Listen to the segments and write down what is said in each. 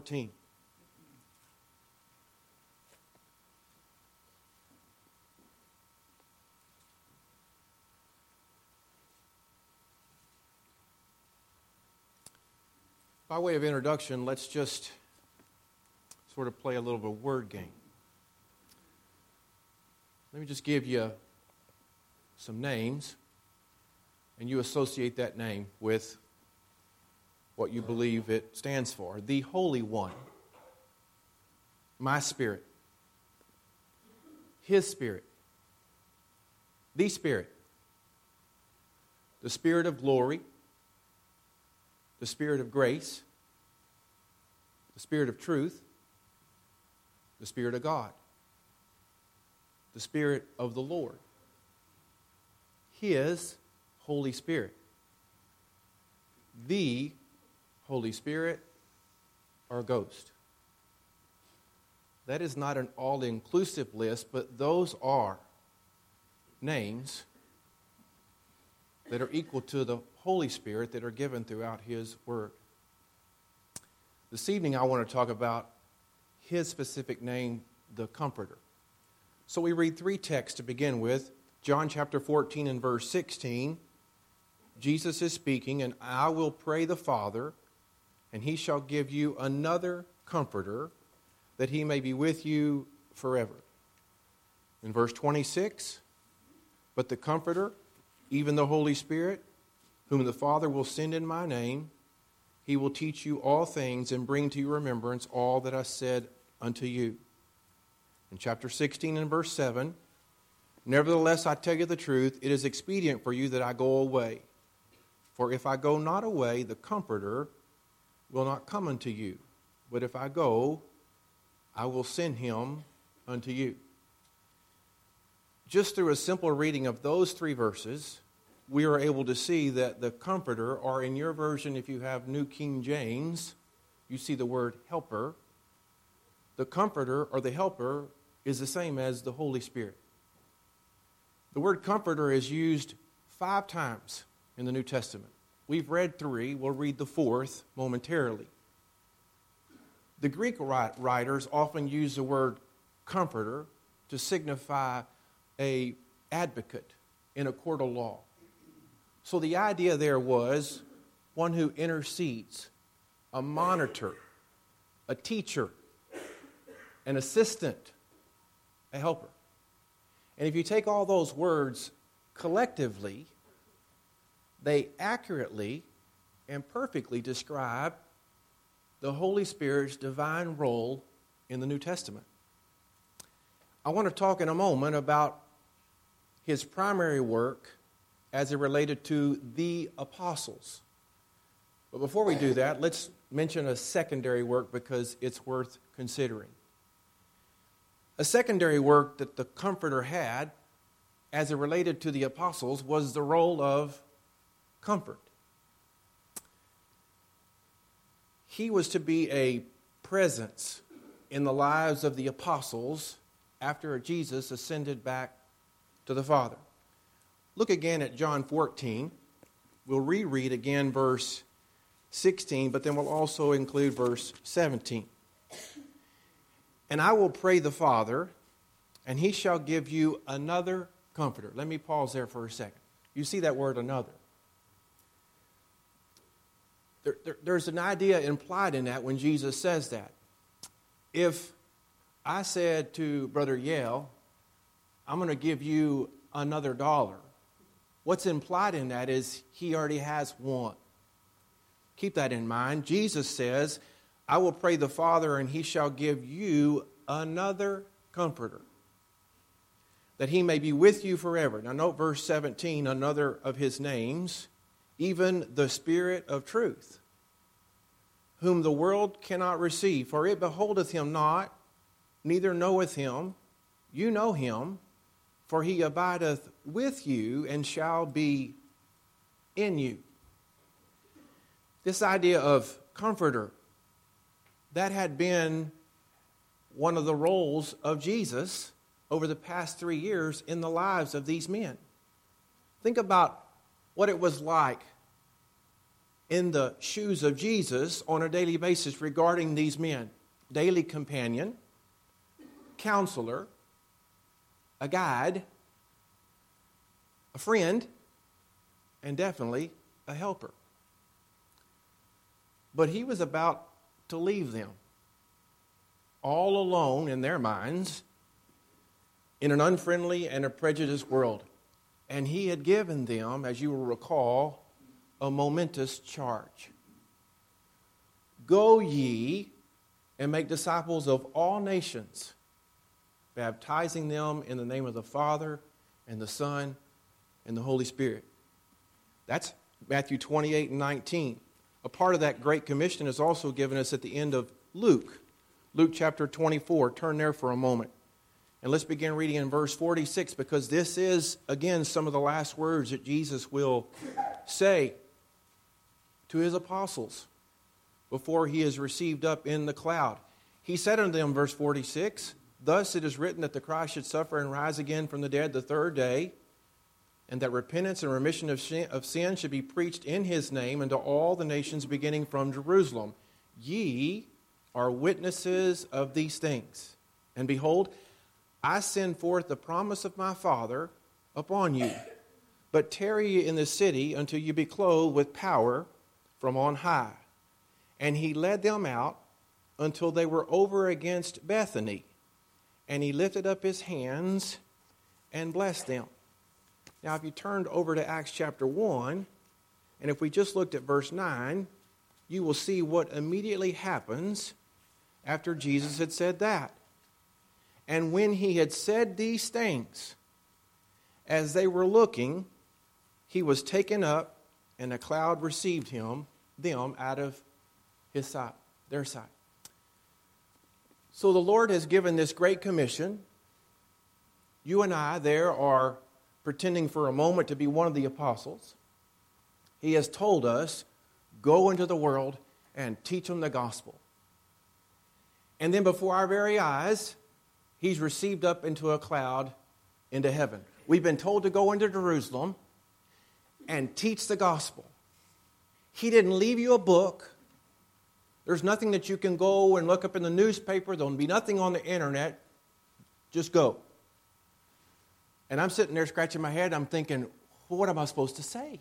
14. By way of introduction, let's just sort of play a little bit of a word game. Let me just give you some names, and you associate that name with what you believe it stands for. The Holy One, my Spirit, His Spirit, the Spirit, the Spirit of glory, the Spirit of grace, the Spirit of truth, the Spirit of God, the Spirit of the Lord, His Holy Spirit, the Holy Spirit or ghost. That is not an all-inclusive list, but those are names that are equal to the Holy Spirit that are given throughout His Word. This evening I want to talk about His specific name, the Comforter. So we read three texts to begin with. John chapter 14 and verse 16. Jesus is speaking, and I will pray the Father, and He shall give you another Comforter, that He may be with you forever. In verse 26, but the Comforter, even the Holy Spirit, whom the Father will send in my name, He will teach you all things and bring to your remembrance all that I said unto you. In chapter 16 and verse 7, nevertheless I tell you the truth, it is expedient for you that I go away. For if I go not away, the Comforter will not come unto you. But if I go, I will send Him unto you. Just through a simple reading of those three verses, we are able to see that the Comforter, or in your version, if you have New King James, you see the word helper. The Comforter, or the helper, is the same as the Holy Spirit. The word Comforter is used 5 times in the New Testament. We've read 3. We'll read the 4th momentarily. The Greek writers often use the word comforter to signify an advocate in a court of law. So the idea there was one who intercedes, a monitor, a teacher, an assistant, a helper. And if you take all those words collectively, they accurately and perfectly describe the Holy Spirit's divine role in the New Testament. I want to talk in a moment about His primary work as it related to the apostles. But before we do that, let's mention a secondary work because it's worth considering. A secondary work that the Comforter had as it related to the apostles was the role of comfort. He was to be a presence in the lives of the apostles after Jesus ascended back to the Father. Look again at John 14. We'll reread again verse 16, but then we'll also include verse 17. And I will pray the Father, and He shall give you another Comforter. Let me pause there for a second. You see that word another. There's an idea implied in that when Jesus says that. If I said to Brother Yale, I'm going to give you another $1, what's implied in that is he already has one. Keep that in mind. Jesus says, I will pray the Father, and He shall give you another Comforter, that He may be with you forever. Now note verse 17, another of His names, even the Spirit of truth, whom the world cannot receive, for it beholdeth Him not, neither knoweth Him. You know Him, for He abideth with you and shall be in you. This idea of comforter, that had been one of the roles of Jesus over the past 3 years in the lives of these men. Think about what it was like in the shoes of Jesus on a daily basis regarding these men. Daily companion, counselor, a guide, a friend, and definitely a helper. But he was about to leave them, all alone in their minds, in an unfriendly and a prejudiced world. And he had given them, as you will recall, a momentous charge. Go ye and make disciples of all nations, baptizing them in the name of the Father and the Son and the Holy Spirit. That's Matthew 28 and 19. A part of that Great Commission is also given us at the end of Luke. Luke chapter 24. Turn there for a moment. And let's begin reading in verse 46, because this is, again, some of the last words that Jesus will say to his apostles before he is received up in the cloud. He said unto them, verse 46, Thus it is written that the Christ should suffer and rise again from the dead the third day, and that repentance and remission of sin should be preached in his name unto all the nations beginning from Jerusalem. Ye are witnesses of these things. And behold, I send forth the promise of my Father upon you. But tarry ye in the city until you be clothed with power from on high. And he led them out until they were over against Bethany. And he lifted up his hands and blessed them. Now, if you turned over to Acts chapter 1, and if we just looked at verse 9, you will see what immediately happens after Jesus had said that. And when he had said these things, as they were looking, he was taken up, and a cloud received them out of his sight, their sight. So the Lord has given this great commission. You and I there are pretending for a moment to be one of the apostles. He has told us, go into the world and teach them the gospel. And then before our very eyes, he's received up into a cloud into heaven. We've been told to go into Jerusalem and teach the gospel. He didn't leave you a book. There's nothing that you can go and look up in the newspaper. There'll be nothing on the internet. Just go. And I'm sitting there scratching my head. I'm thinking, what am I supposed to say?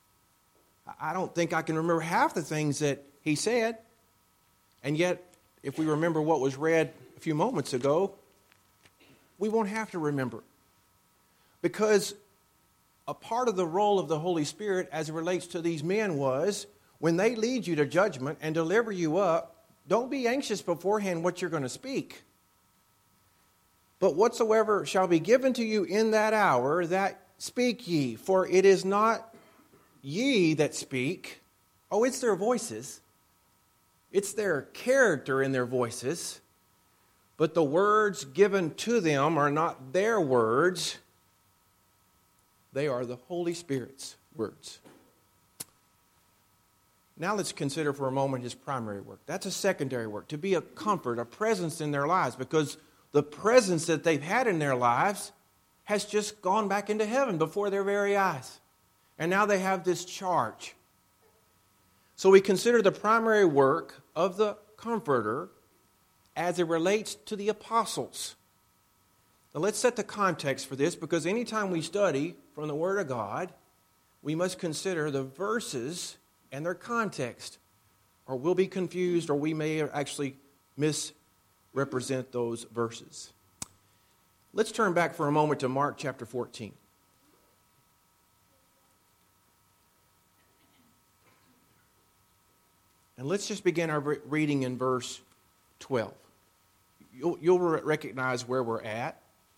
I don't think I can remember half the things that he said. And yet, if we remember what was read a few moments ago, we won't have to remember. Because a part of the role of the Holy Spirit as it relates to these men was, when they lead you to judgment and deliver you up, don't be anxious beforehand what you're going to speak. But whatsoever shall be given to you in that hour, that speak ye. For it is not ye that speak. Oh, it's their voices. It's their character in their voices. But the words given to them are not their words. They are the Holy Spirit's words. Now let's consider for a moment his primary work. That's a secondary work, to be a comfort, a presence in their lives, because the presence that they've had in their lives has just gone back into heaven before their very eyes. And now they have this charge. So we consider the primary work of the Comforter as it relates to the apostles. Now let's set the context for this, because anytime we study from the Word of God, we must consider the verses and their context, or we'll be confused, or we may actually misrepresent those verses. Let's turn back for a moment to Mark chapter 14. And let's just begin our reading in verse 12. You'll recognize where we're at.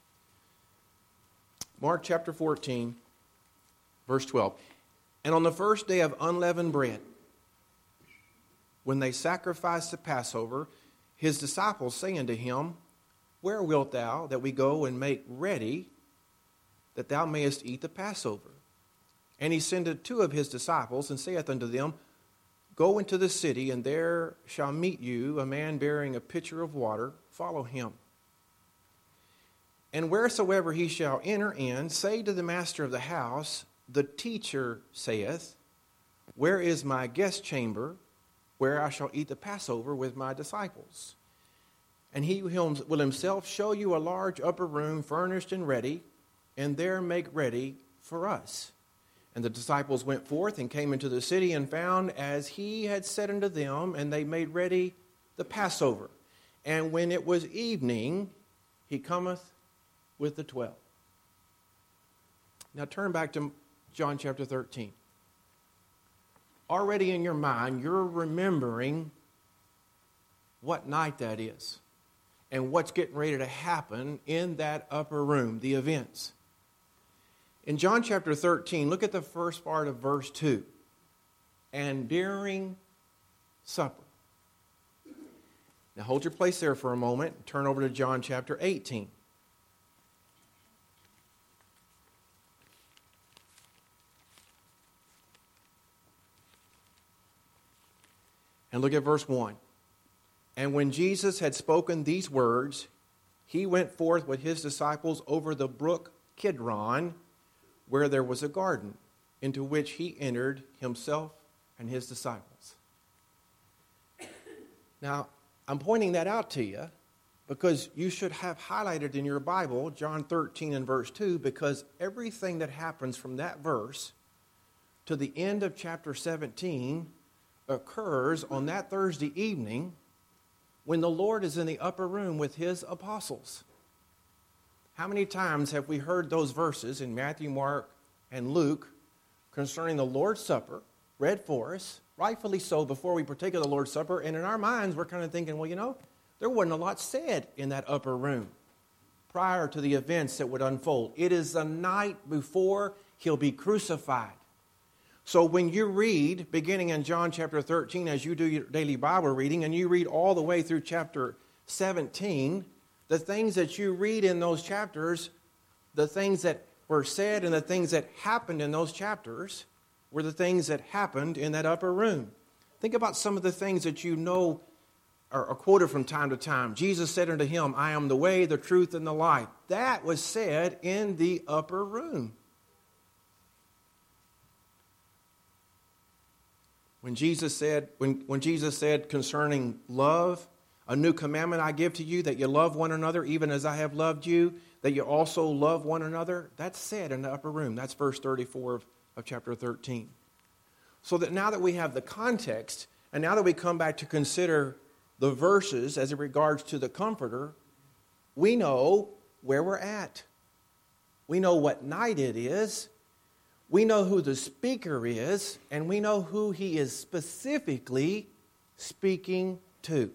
Mark chapter 14, verse 12. And on the first day of unleavened bread, when they sacrificed the Passover, his disciples say unto him, Where wilt thou that we go and make ready, that thou mayest eat the Passover? And he sendeth two of his disciples, and saith unto them, Go into the city, and there shall meet you a man bearing a pitcher of water. Follow him. And wheresoever he shall enter in, say to the master of the house, The teacher saith, Where is my guest chamber, where I shall eat the Passover with my disciples? And he will himself show you a large upper room furnished and ready, and there make ready for us. And the disciples went forth and came into the city and found as he had said unto them, and they made ready the Passover. And when it was evening, he cometh with the 12. Now turn back to John chapter 13. Already in your mind, you're remembering what night that is and what's getting ready to happen in that upper room, the events. In John chapter 13, look at the first part of verse 2. And during supper. Now hold your place there for a moment. Turn over to John chapter 18. And look at verse 1. And when Jesus had spoken these words, he went forth with his disciples over the brook Kidron, where there was a garden, into which he entered himself and his disciples. Now, I'm pointing that out to you because you should have highlighted in your Bible John 13 and verse 2, because everything that happens from that verse to the end of chapter 17 occurs on that Thursday evening when the Lord is in the upper room with his apostles. How many times have we heard those verses in Matthew, Mark, and Luke concerning the Lord's Supper read for us, rightfully so, before we partake of the Lord's Supper, and in our minds we're kind of thinking, well, there wasn't a lot said in that upper room prior to the events that would unfold. It is the night before he'll be crucified. So when you read, beginning in John chapter 13, as you do your daily Bible reading, and you read all the way through chapter 17, the things that you read in those chapters, the things that were said and the things that happened in those chapters were the things that happened in that upper room. Think about some of the things that you know are quoted from time to time. Jesus said unto him, I am the way, the truth, and the life. That was said in the upper room. When Jesus said concerning love, a new commandment I give to you, that you love one another, even as I have loved you, that you also love one another. That's said in the upper room. That's verse 34 of chapter 13. So that now that we have the context, and now that we come back to consider the verses as it regards to the Comforter, we know where we're at. We know what night it is. We know who the speaker is, and we know who he is specifically speaking to.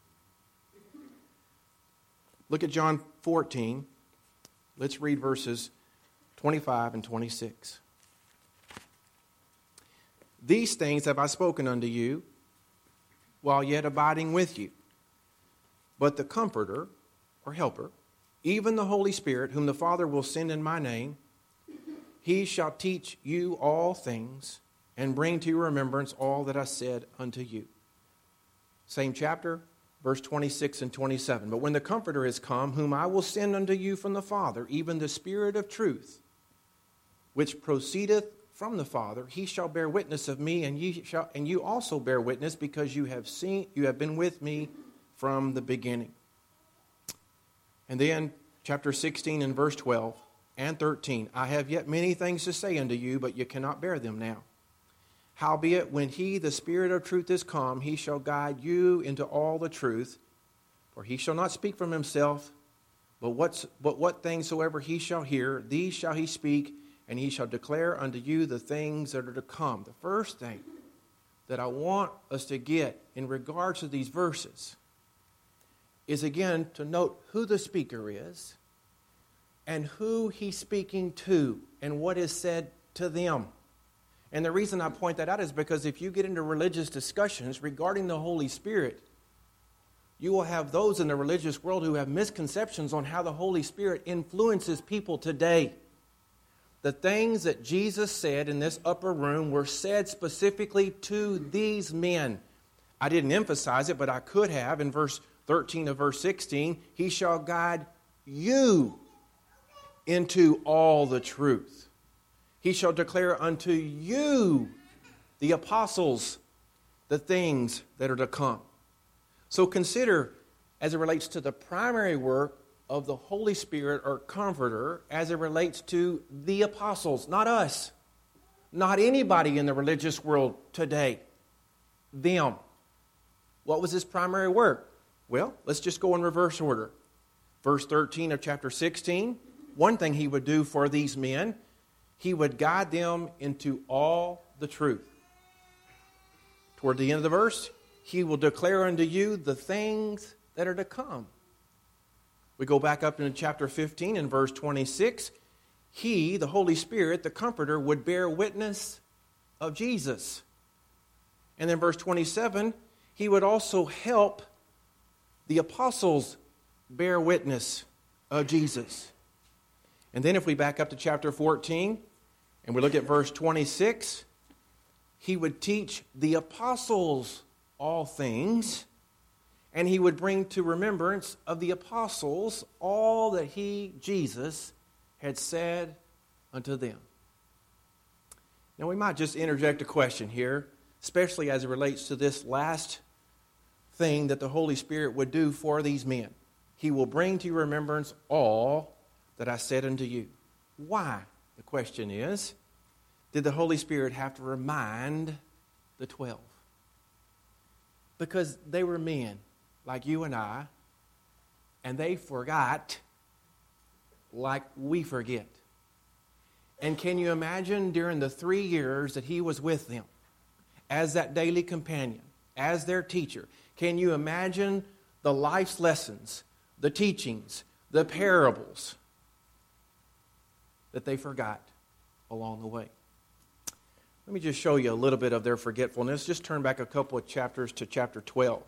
Look at John 14. Let's read verses 25 and 26. These things have I spoken unto you, while yet abiding with you. But the Comforter, or Helper, even the Holy Spirit, whom the Father will send in my name, he shall teach you all things, and bring to your remembrance all that I said unto you. Same chapter, verse 26 and 27. But when the Comforter is come, whom I will send unto you from the Father, even the Spirit of truth, which proceedeth from the Father, he shall bear witness of me, and you also bear witness, because you have been with me from the beginning. And then chapter 16 and verse 12 and 13. I have yet many things to say unto you, but you cannot bear them now. Howbeit, when he, the Spirit of truth, is come, he shall guide you into all the truth. For he shall not speak from himself, but what things soever he shall hear, these shall he speak, and he shall declare unto you the things that are to come. The first thing that I want us to get in regards to these verses is, again, to note who the speaker is and who he's speaking to and what is said to them. And the reason I point that out is because if you get into religious discussions regarding the Holy Spirit, you will have those in the religious world who have misconceptions on how the Holy Spirit influences people today. The things that Jesus said in this upper room were said specifically to these men. I didn't emphasize it, but I could have. In verse 13 of verse 16, he shall guide you into all the truth. He shall declare unto you the apostles the things that are to come. So consider, as it relates to the primary work of the Holy Spirit or Comforter, as it relates to the apostles, not us, not anybody in the religious world today, them. What was his primary work? Well, let's just go in reverse order. Verse 13 of chapter 16, one thing he would do for these men, he would guide them into all the truth. Toward the end of the verse, he will declare unto you the things that are to come. We go back up into chapter 15 and verse 26. He, the Holy Spirit, the Comforter, would bear witness of Jesus. And then verse 27, he would also help the apostles bear witness of Jesus. And then if we back up to chapter 14 and we look at verse 26, he would teach the apostles all things, and he would bring to remembrance of the apostles all that he, Jesus, had said unto them. Now we might just interject a question here, especially as it relates to this last thing that the Holy Spirit would do for these men. He will bring to your remembrance all that I said unto you. Why? The question is, did the Holy Spirit have to remind the 12? Because they were men like you and I, and they forgot like we forget. And can you imagine during the 3 years that he was with them, as that daily companion, as their teacher, can you imagine the life's lessons, the teachings, the parables that they forgot along the way? Let me just show you a little bit of their forgetfulness. Just turn back a couple of chapters to chapter 12.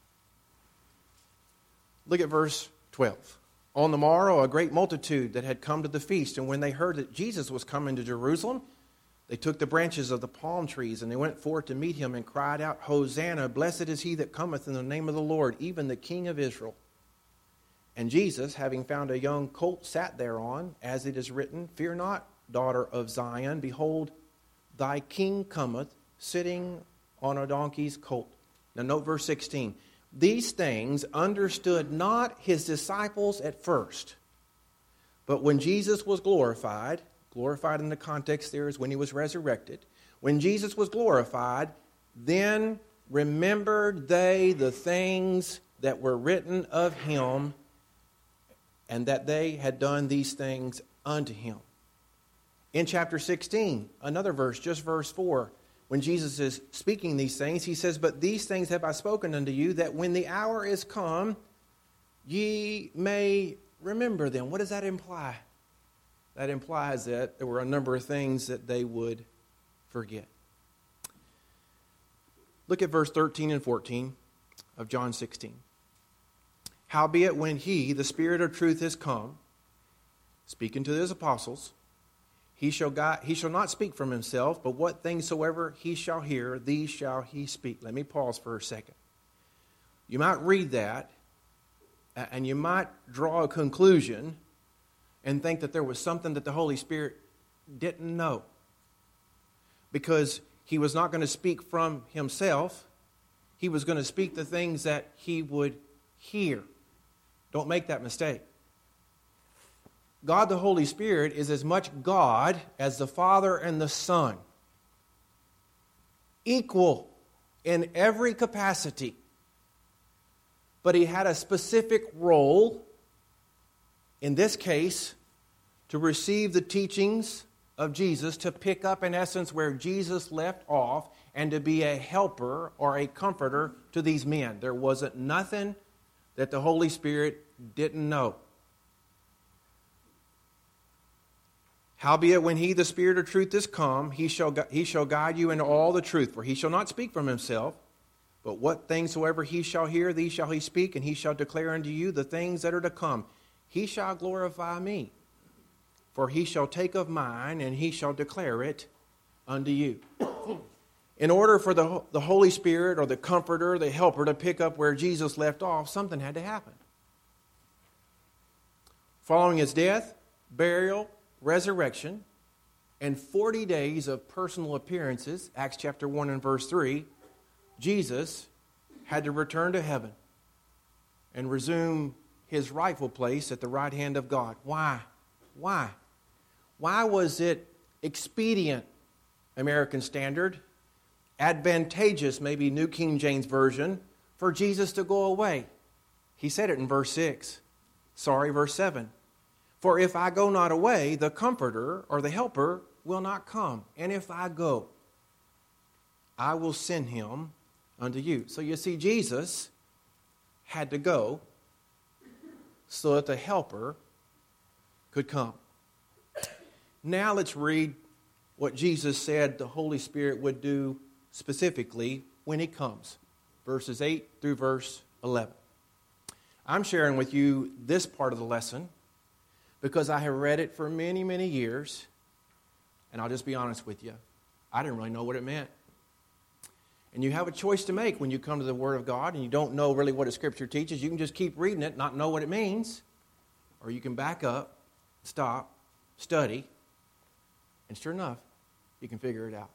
Look at verse 12. On the morrow, a great multitude that had come to the feast, and when they heard that Jesus was coming to Jerusalem, they took the branches of the palm trees, and they went forth to meet him and cried out, Hosanna, blessed is he that cometh in the name of the Lord, even the King of Israel. And Jesus, having found a young colt, sat thereon, as it is written, Fear not, daughter of Zion, behold, thy king cometh, sitting on a donkey's colt. Now note verse 16. These things understood not his disciples at first. But when Jesus was glorified in the context there is when he was resurrected. When Jesus was glorified, then remembered they the things that were written of him, and that they had done these things unto him. In chapter 16, another verse, just verse 4, when Jesus is speaking these things, he says, But these things have I spoken unto you, that when the hour is come, ye may remember them. What does that imply? That implies that there were a number of things that they would forget. Look at verse 13 and 14 of John 16. Howbeit when he, the Spirit of truth, is come, speaking to his apostles, he shall not speak from himself, but what things soever he shall hear, these shall he speak. Let me pause for a second. You might read that, and you might draw a conclusion and think that there was something that the Holy Spirit didn't know. Because he was not going to speak from himself. He was going to speak the things that he would hear. Don't make that mistake. God the Holy Spirit is as much God as the Father and the Son. Equal in every capacity. But he had a specific role, in this case, to receive the teachings of Jesus, to pick up in essence where Jesus left off, and to be a helper or a comforter to these men. There wasn't nothing that the Holy Spirit didn't know. Howbeit when he, the Spirit of truth, is come, he shall guide you into all the truth. For he shall not speak from himself, but what things soever he shall hear, these shall he speak, and he shall declare unto you the things that are to come. He shall glorify me, for he shall take of mine, and he shall declare it unto you. In order for the Holy Spirit or the Comforter, the Helper, to pick up where Jesus left off, something had to happen. Following his death, burial, resurrection, and 40 days of personal appearances, Acts chapter 1 and verse 3, Jesus had to return to heaven and resume his rightful place at the right hand of God. Why? Why? Why was it expedient, American Standard, advantageous, maybe New King James Version, for Jesus to go away? He said it in verse 6. Verse 7. For if I go not away, the Comforter or the Helper will not come. And if I go, I will send him unto you. So you see, Jesus had to go so that the Helper could come. Now let's read what Jesus said the Holy Spirit would do specifically when he comes. Verses 8 through verse 11. I'm sharing with you this part of the lesson because I have read it for many, many years. And I'll just be honest with you. I didn't really know what it meant. And you have a choice to make when you come to the Word of God and you don't know really what a Scripture teaches. You can just keep reading it, not know what it means. Or you can back up, stop, study, and sure enough, you can figure it out.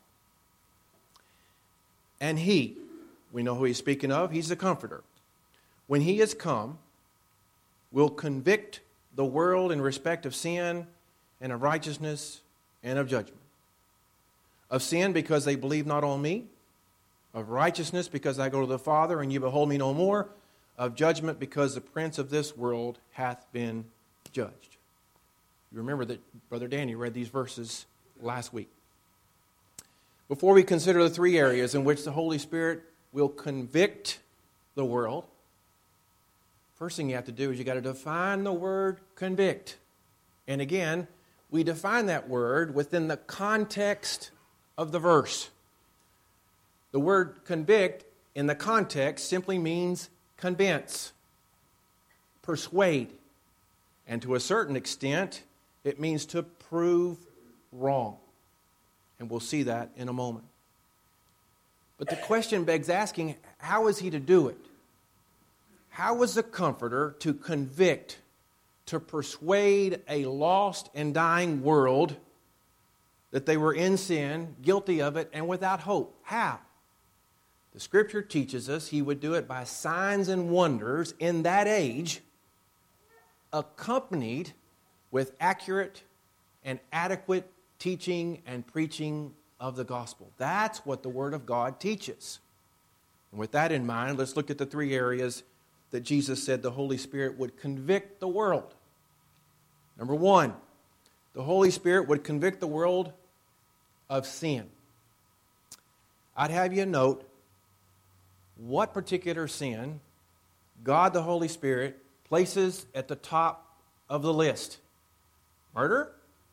And he, we know who he's speaking of, he's the Comforter. When he has come, will convict the world in respect of sin and of righteousness and of judgment. Of sin because they believe not on me. Of righteousness because I go to the Father and you behold me no more. Of judgment because the prince of this world hath been judged. You remember that Brother Danny read these verses last week. Before we consider the three areas in which the Holy Spirit will convict the world, first thing you have to do is you got to define the word convict. And again, we define that word within the context of the verse. The word convict in the context simply means convince, persuade, and to a certain extent, it means to prove wrong. And we'll see that in a moment. But the question begs asking, how is he to do it? How was the Comforter to convict, to persuade a lost and dying world that they were in sin, guilty of it, and without hope? How? The Scripture teaches us he would do it by signs and wonders in that age, accompanied with accurate and adequate teaching and preaching of the gospel. That's what the Word of God teaches. And with that in mind, let's look at the three areas that Jesus said the Holy Spirit would convict the world. Number one, the Holy Spirit would convict the world of sin. I'd have you note what particular sin God the Holy Spirit places at the top of the list. Murder?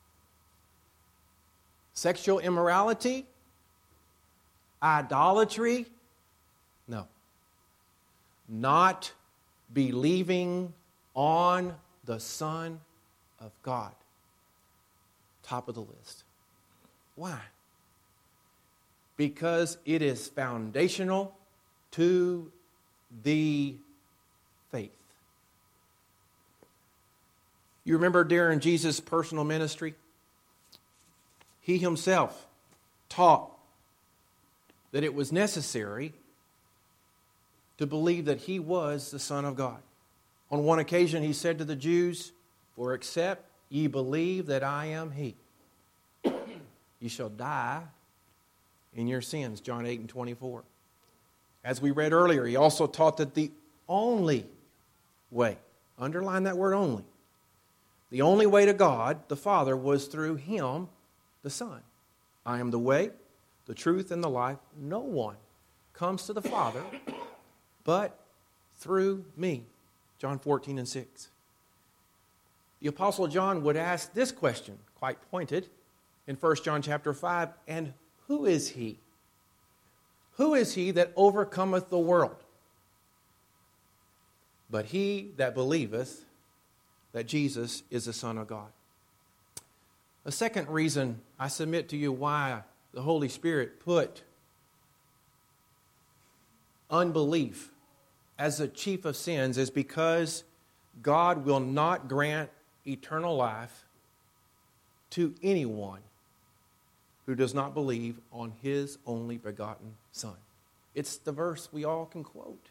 Sexual immorality? Idolatry? No. Not believing on the Son of God. Top of the list. Why? Because it is foundational to the faith. You remember during Jesus' personal ministry, he himself taught that it was necessary to believe that he was the Son of God. On one occasion he said to the Jews, "For except ye believe that I am he, ye shall die in your sins," John 8 and 24. As we read earlier, he also taught that the only way, underline that word only, the only way to God, the Father, was through him, the Son. I am the way, the truth, and the life. No one comes to the Father but through me. John 14 and 6. The Apostle John would ask this question, quite pointed, in 1 John chapter 5, and who is he? Who is he that overcometh the world? But he that believeth that Jesus is the Son of God. A second reason I submit to you why the Holy Spirit put unbelief as the chief of sins is because God will not grant eternal life to anyone who does not believe on his only begotten Son. It's the verse we all can quote.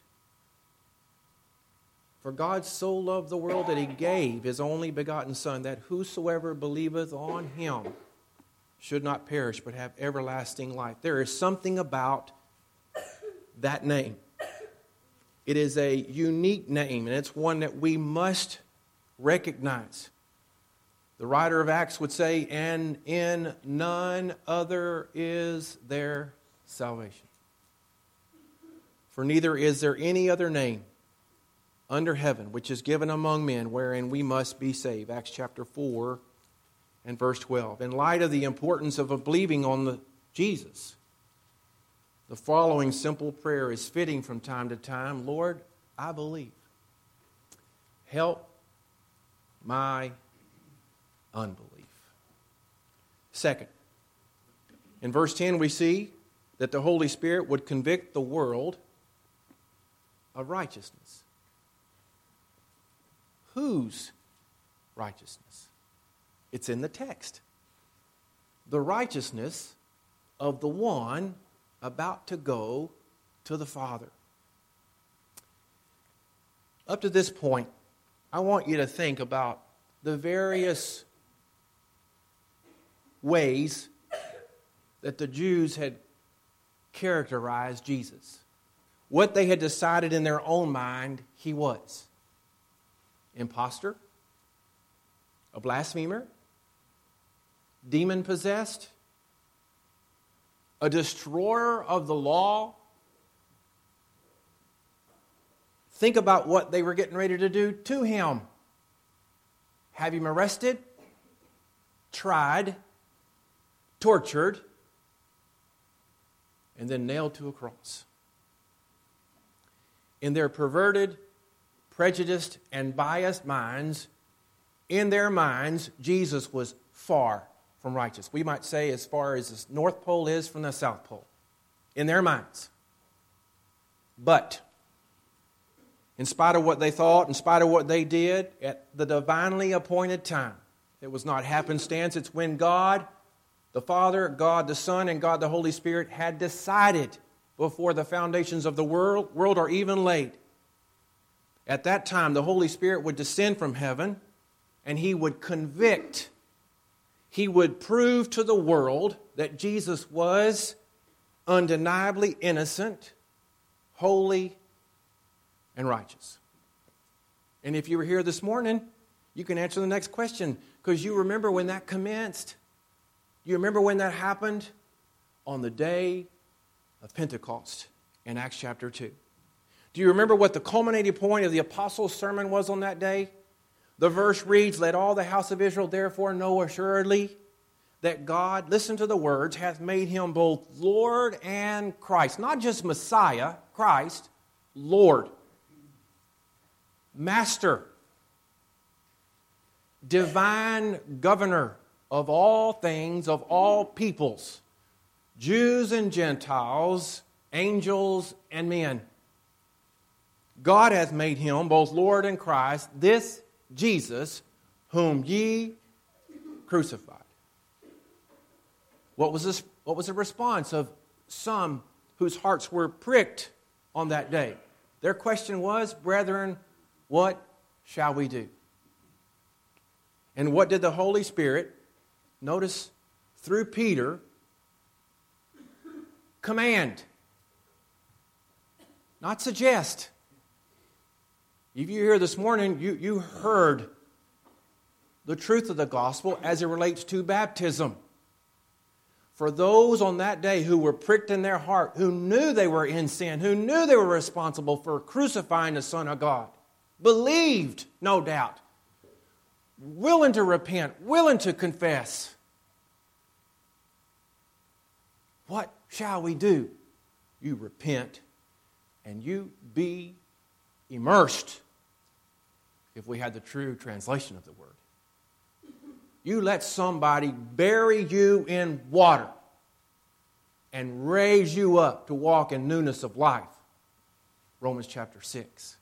For God so loved the world that he gave his only begotten Son, that whosoever believeth on him should not perish but have everlasting life. There is something about that name. It is a unique name, and it's one that we must recognize. The writer of Acts would say, and in none other is there salvation. For neither is there any other name under heaven which is given among men wherein we must be saved. Acts chapter 4 and verse 12. In light of the importance of believing on Jesus, the following simple prayer is fitting from time to time. Lord, I believe. Help my unbelief. Second, in verse 10 we see that the Holy Spirit would convict the world of righteousness. Whose righteousness? It's in the text. The righteousness of the one about to go to the Father. Up to this point, I want you to think about the various ways that the Jews had characterized Jesus. What they had decided in their own mind he was. Imposter, a blasphemer, demon-possessed, a destroyer of the law. Think about what they were getting ready to do to him. Have him arrested, tried, tortured, and then nailed to a cross. In their perverted, prejudiced, and biased minds, in their minds, Jesus was far from righteous. We might say as far as the North Pole is from the South Pole. In their minds. But, in spite of what they thought, in spite of what they did, at the divinely appointed time, it was not happenstance, it's when God, the Father, God the Son, and God the Holy Spirit had decided before the foundations of the world are even laid. At that time, the Holy Spirit would descend from heaven, and he would convict. He would prove to the world that Jesus was undeniably innocent, holy, and righteous. And if you were here this morning, you can answer the next question, because you remember when that commenced. You remember when that happened? On the day of Pentecost in Acts chapter 2. Do you remember what the culminating point of the apostles' sermon was on that day? The verse reads, let all the house of Israel therefore know assuredly that God, listen to the words, hath made him both Lord and Christ. Not just Messiah, Christ, Lord. Master. Divine governor of all things, of all peoples. Jews and Gentiles, angels and men. God hath made him both Lord and Christ, this Jesus, whom ye crucified. What was the response of some whose hearts were pricked on that day? Their question was, brethren, what shall we do? And what did the Holy Spirit, notice, through Peter, command? Not suggest. If you're here this morning, you heard the truth of the gospel as it relates to baptism. For those on that day who were pricked in their heart, who knew they were in sin, who knew they were responsible for crucifying the Son of God, believed, no doubt, willing to repent, willing to confess. What shall we do? You repent and you be immersed, if we had the true translation of the word. You let somebody bury you in water and raise you up to walk in newness of life. Romans chapter 6.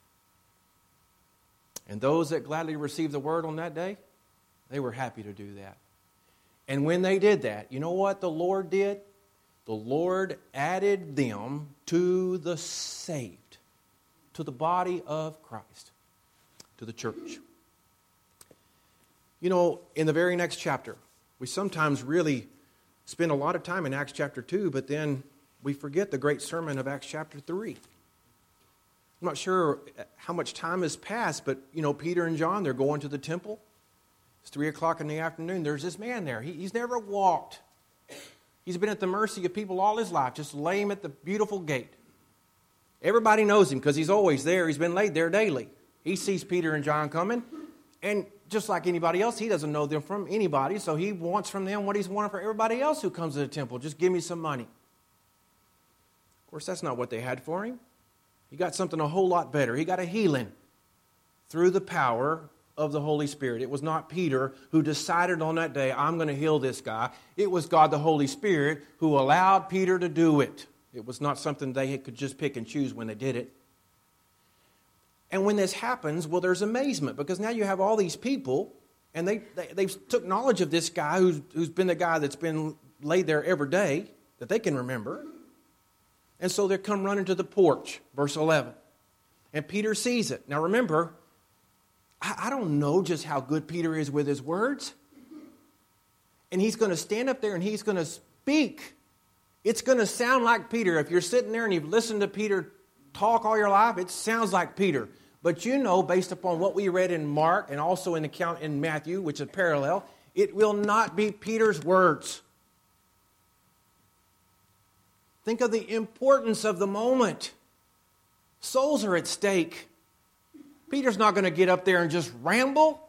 And those that gladly received the word on that day, they were happy to do that. And when they did that, you know what the Lord did? The Lord added them to the saved, to the body of Christ, to the church. You know, in the very next chapter, we sometimes really spend a lot of time in Acts chapter 2, but then we forget the great sermon of Acts chapter 3. I'm not sure how much time has passed, but, you know, Peter and John, they're going to the temple. It's 3 o'clock in the afternoon. There's this man there. He's never walked. He's been at the mercy of people all his life. Just lay him at the beautiful gate. Everybody knows him because he's always there. He's been laid there daily. He sees Peter and John coming, and just like anybody else, he doesn't know them from anybody, so he wants from them what he's wanted for everybody else who comes to the temple. Just give me some money. Of course, that's not what they had for him. He got something a whole lot better. He got a healing through the power of the Holy Spirit. It was not Peter who decided on that day, I'm going to heal this guy. It was God the Holy Spirit who allowed Peter to do it. It was not something they could just pick and choose when they did it. And when this happens, well, there's amazement because now you have all these people and they've took knowledge of this guy who's been the guy that's been laid there every day that they can remember. And so they come running to the porch, verse 11. And Peter sees it. Now remember, I don't know just how good Peter is with his words. And he's going to stand up there and he's going to speak. It's going to sound like Peter. If you're sitting there and you've listened to Peter talk all your life, it sounds like Peter. But you know, based upon what we read in Mark and also in the account in Matthew, which is parallel, it will not be Peter's words. Think of the importance of the moment. Souls are at stake. Peter's not going to get up there and just ramble.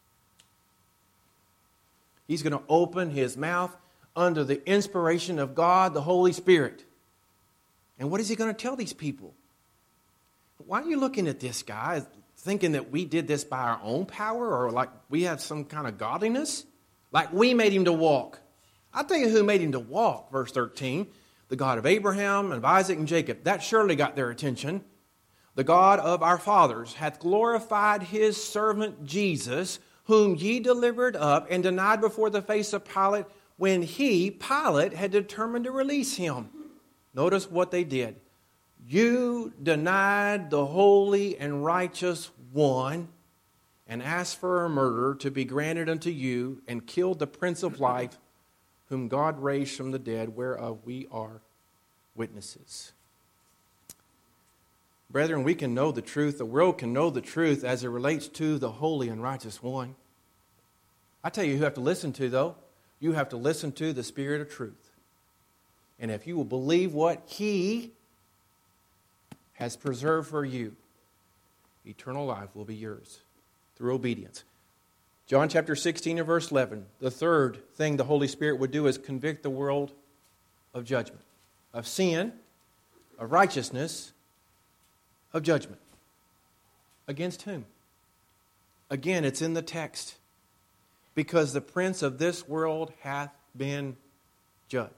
He's going to open his mouth under the inspiration of God, the Holy Spirit. And what is he going to tell these people? Why are you looking at this guy thinking that we did this by our own power or like we have some kind of godliness? Like we made him to walk. I'll tell you who made him to walk, verse 13. The God of Abraham and of Isaac and Jacob. That surely got their attention. The God of our fathers hath glorified his servant Jesus, whom ye delivered up and denied before the face of Pilate when he, Pilate, had determined to release him. Notice what they did. You denied the holy and righteous one and asked for a murder to be granted unto you and killed the Prince of Life, whom God raised from the dead, whereof we are witnesses. Brethren, we can know the truth. The world can know the truth as it relates to the holy and righteous one. I tell you who you have to listen to, though. You have to listen to the Spirit of truth. And if you will believe what He has preserved for you, eternal life will be yours through obedience. John chapter 16 and verse 11. The third thing the Holy Spirit would do is convict the world of judgment, of sin, of righteousness, of judgment. Against whom? Again, it's in the text. Because the prince of this world hath been judged.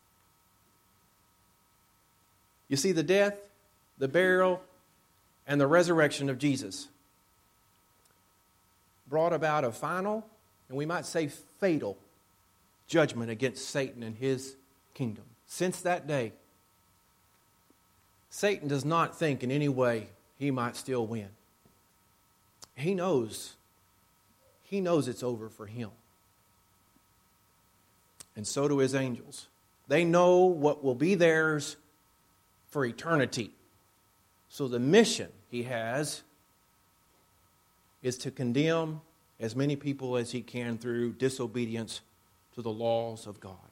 You see, the death, the burial, and the resurrection of Jesus brought about a final, and we might say fatal, judgment against Satan and his kingdom. Since that day, Satan does not think in any way he might still win. He knows it's over for him. And so do his angels. They know what will be theirs for eternity. So the mission he has is to condemn as many people as he can through disobedience to the laws of God.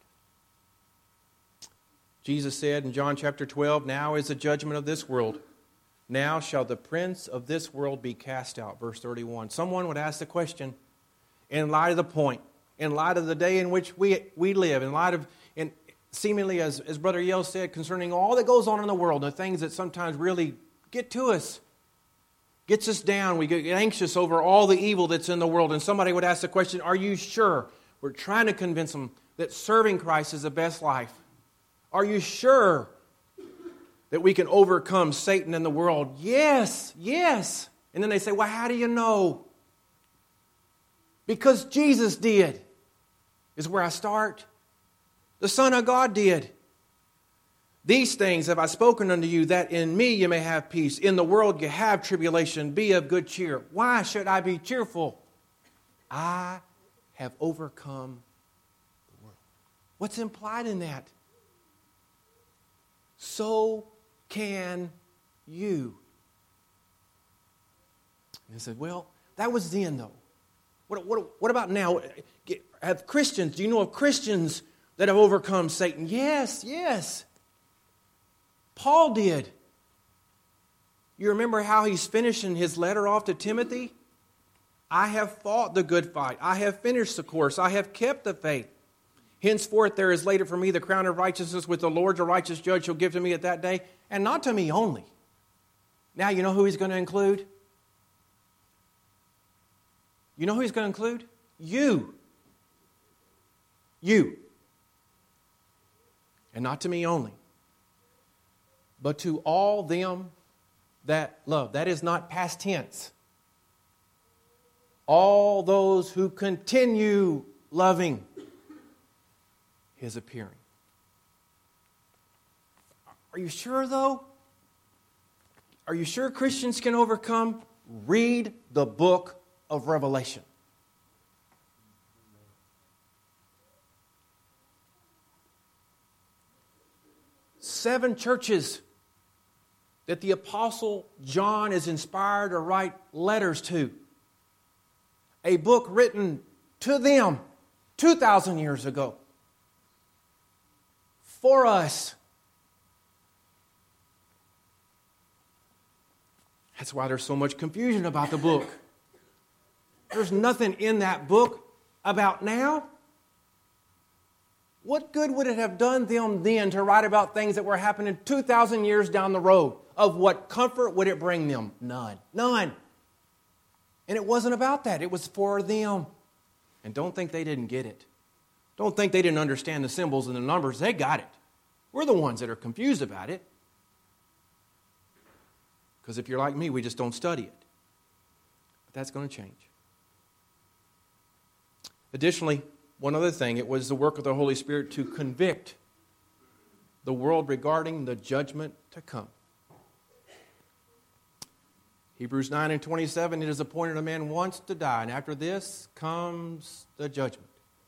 Jesus said in John chapter 12, now is the judgment of this world. Now shall the prince of this world be cast out. Verse 31. Someone would ask the question, in light of the point, in light of the day in which we live, in light of, and seemingly as Brother Yale said, concerning all that goes on in the world, the things that sometimes really get to us, gets us down. We get anxious over all the evil that's in the world. And somebody would ask the question, are you sure? We're trying to convince them that serving Christ is the best life. Are you sure that we can overcome Satan and the world? Yes, yes. And then they say, well, how do you know? Because Jesus did. is where I start. The Son of God did. These things have I spoken unto you, that in me you may have peace. In the world you have tribulation. Be of good cheer. Why should I be cheerful? I have overcome the world. What's implied in that? So can you. And they said, well, that was then, though. What about now? Have Christians, do you know of Christians that have overcome Satan? Yes, yes. Paul did. You remember how he's finishing his letter off to Timothy? I have fought the good fight. I have finished the course. I have kept the faith. Henceforth there is laid up for me the crown of righteousness, which the Lord, the righteous judge, shall give to me at that day, and not to me only. Now you know who he's going to include? You know who he's going to include? You. You. And not to me only, but to all them that love. That is not past tense. All those who continue loving His appearing. Are you sure, though? Are you sure Christians can overcome? Read the book of Revelation. Seven churches that the Apostle John is inspired to write letters to. A book written to them 2,000 years ago. For us. That's why there's so much confusion about the book. There's nothing in that book about now. What good would it have done them then to write about things that were happening 2,000 years down the road? Of what comfort would it bring them? None. None. And it wasn't about that. It was for them. And don't think they didn't get it. Don't think they didn't understand the symbols and the numbers. They got it. We're the ones that are confused about it. Because if you're like me, we just don't study it. But that's going to change. Additionally, one other thing, it was the work of the Holy Spirit to convict the world regarding the judgment to come. Hebrews 9:27, it is appointed a man once to die, and after this comes the judgment.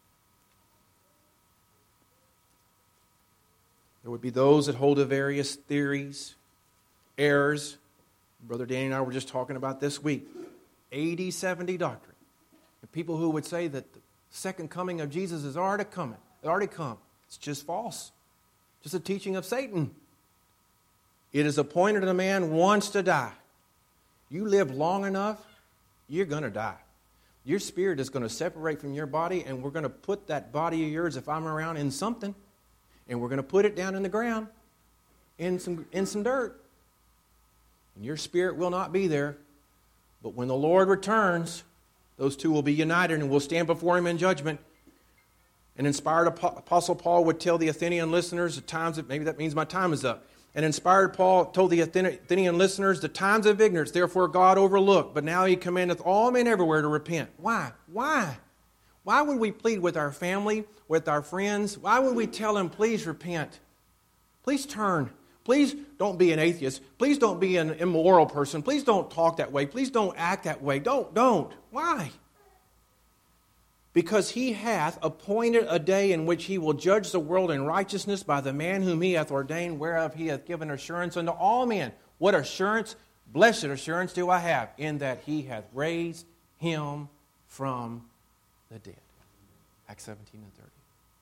There would be those that hold to various theories, errors. Brother Danny and I were just talking about this week. 80-70 doctrine. And people who would say that the second coming of Jesus is already coming. It already come. It's just false. Just a teaching of Satan. It is appointed a man once to die. You live long enough, you're going to die. Your spirit is going to separate from your body, and we're going to put that body of yours, if I'm around, in something, and we're going to put it down in the ground, in some dirt. And your spirit will not be there. But when the Lord returns, those two will be united and will stand before Him in judgment. An inspired Apostle Paul would tell the Athenian listeners the times that, maybe that means my time is up. And inspired Paul told the Athenian listeners, the times of ignorance, therefore God overlooked, but now He commandeth all men everywhere to repent. Why? Why? Why would we plead with our family, with our friends? Why would we tell them, please repent? Please turn. Please don't be an atheist. Please don't be an immoral person. Please don't talk that way. Please don't act that way. Don't. Why? Because He hath appointed a day in which He will judge the world in righteousness by the man whom He hath ordained, whereof He hath given assurance unto all men. What assurance? Blessed assurance do I have, in that He hath raised Him from the dead. Acts 17 and 30.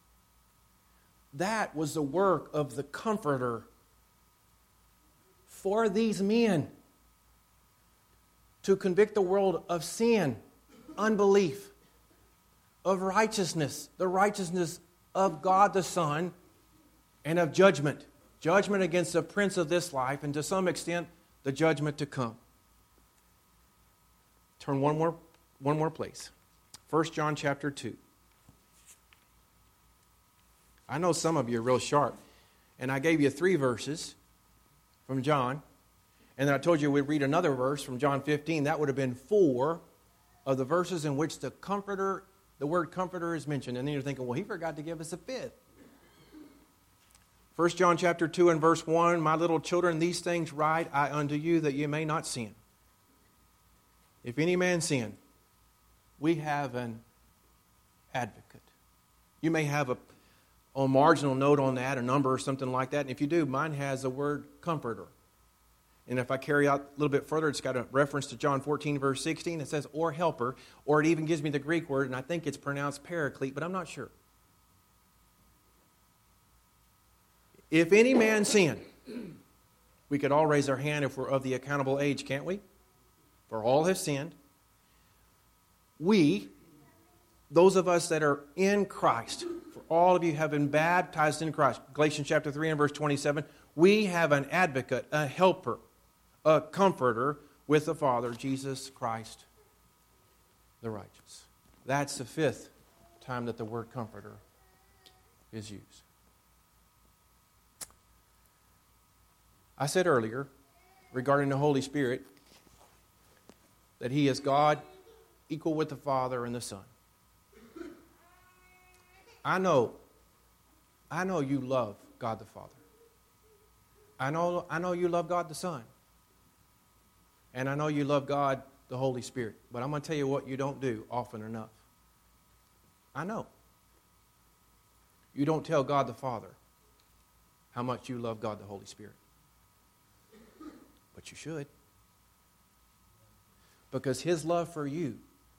That was the work of the Comforter for these men, to convict the world of sin, unbelief, of righteousness, the righteousness of God the Son, and of judgment. Judgment against the prince of this life, and to some extent, the judgment to come. Turn one more place. 1 John chapter 2. I know some of you are real sharp, and I gave you 3 verses from John, and then I told you we'd read another verse from John 15. That would have been 4 of the verses in which the Comforter the word comforter is mentioned. And then you're thinking, well, he forgot to give us a fifth. 1 John chapter 2 and verse 1, my little children, these things write I unto you that you may not sin. If any man sin, we have an advocate. You may have a marginal note on that, a number or something like that. And if you do, mine has the word comforter. And if I carry out a little bit further, it's got a reference to John 14, verse 16. It says, or helper, or it even gives me the Greek word, and I think it's pronounced paraclete, but I'm not sure. If any man sin, we could all raise our hand if we're of the accountable age, can't we? For all have sinned. We, those of us that are in Christ, for all of you have been baptized in Christ. Galatians chapter 3 and verse 27, we have an advocate, a helper, a comforter with the Father, Jesus Christ the righteous. That's the fifth time that the word comforter is used. I said earlier, regarding the Holy Spirit, that He is God, equal with the Father and the Son. I know you love God the Father. I know you love God the Son. And I know you love God the Holy Spirit. But I'm going to tell you what you don't do often enough. I know. You don't tell God the Father how much you love God the Holy Spirit. But you should. Because His love for you,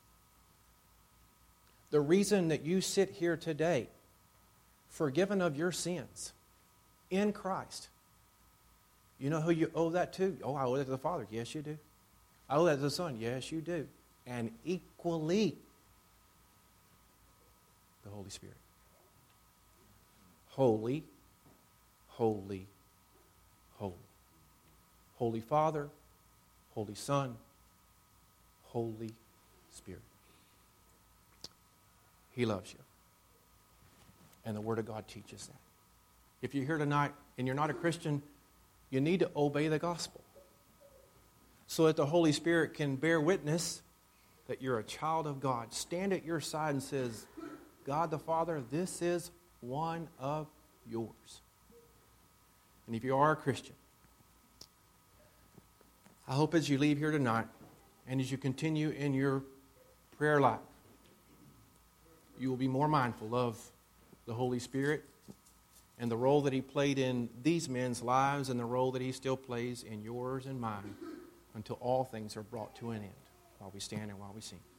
the reason that you sit here today, forgiven of your sins, in Christ, you know who you owe that to? Oh, I owe that to the Father. Yes, you do. I owe that to the Son. Yes, you do. And equally, the Holy Spirit. Holy, holy, holy. Holy Father, Holy Son, Holy Spirit. He loves you. And the Word of God teaches that. If you're here tonight and you're not a Christian, you need to obey the gospel so that the Holy Spirit can bear witness that you're a child of God. Stand at your side and says, God the Father, this is one of yours. And if you are a Christian, I hope as you leave here tonight and as you continue in your prayer life, you will be more mindful of the Holy Spirit and the role that He played in these men's lives and the role that He still plays in yours and mine until all things are brought to an end while we stand and while we sing.